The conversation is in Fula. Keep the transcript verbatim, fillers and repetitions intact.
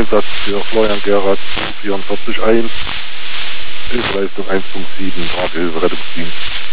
Einsatz für Florian Gerrard vierundvierzig eins, Hilfeleistung eins Punkt sieben, Tragehilfe Rettungsdienst.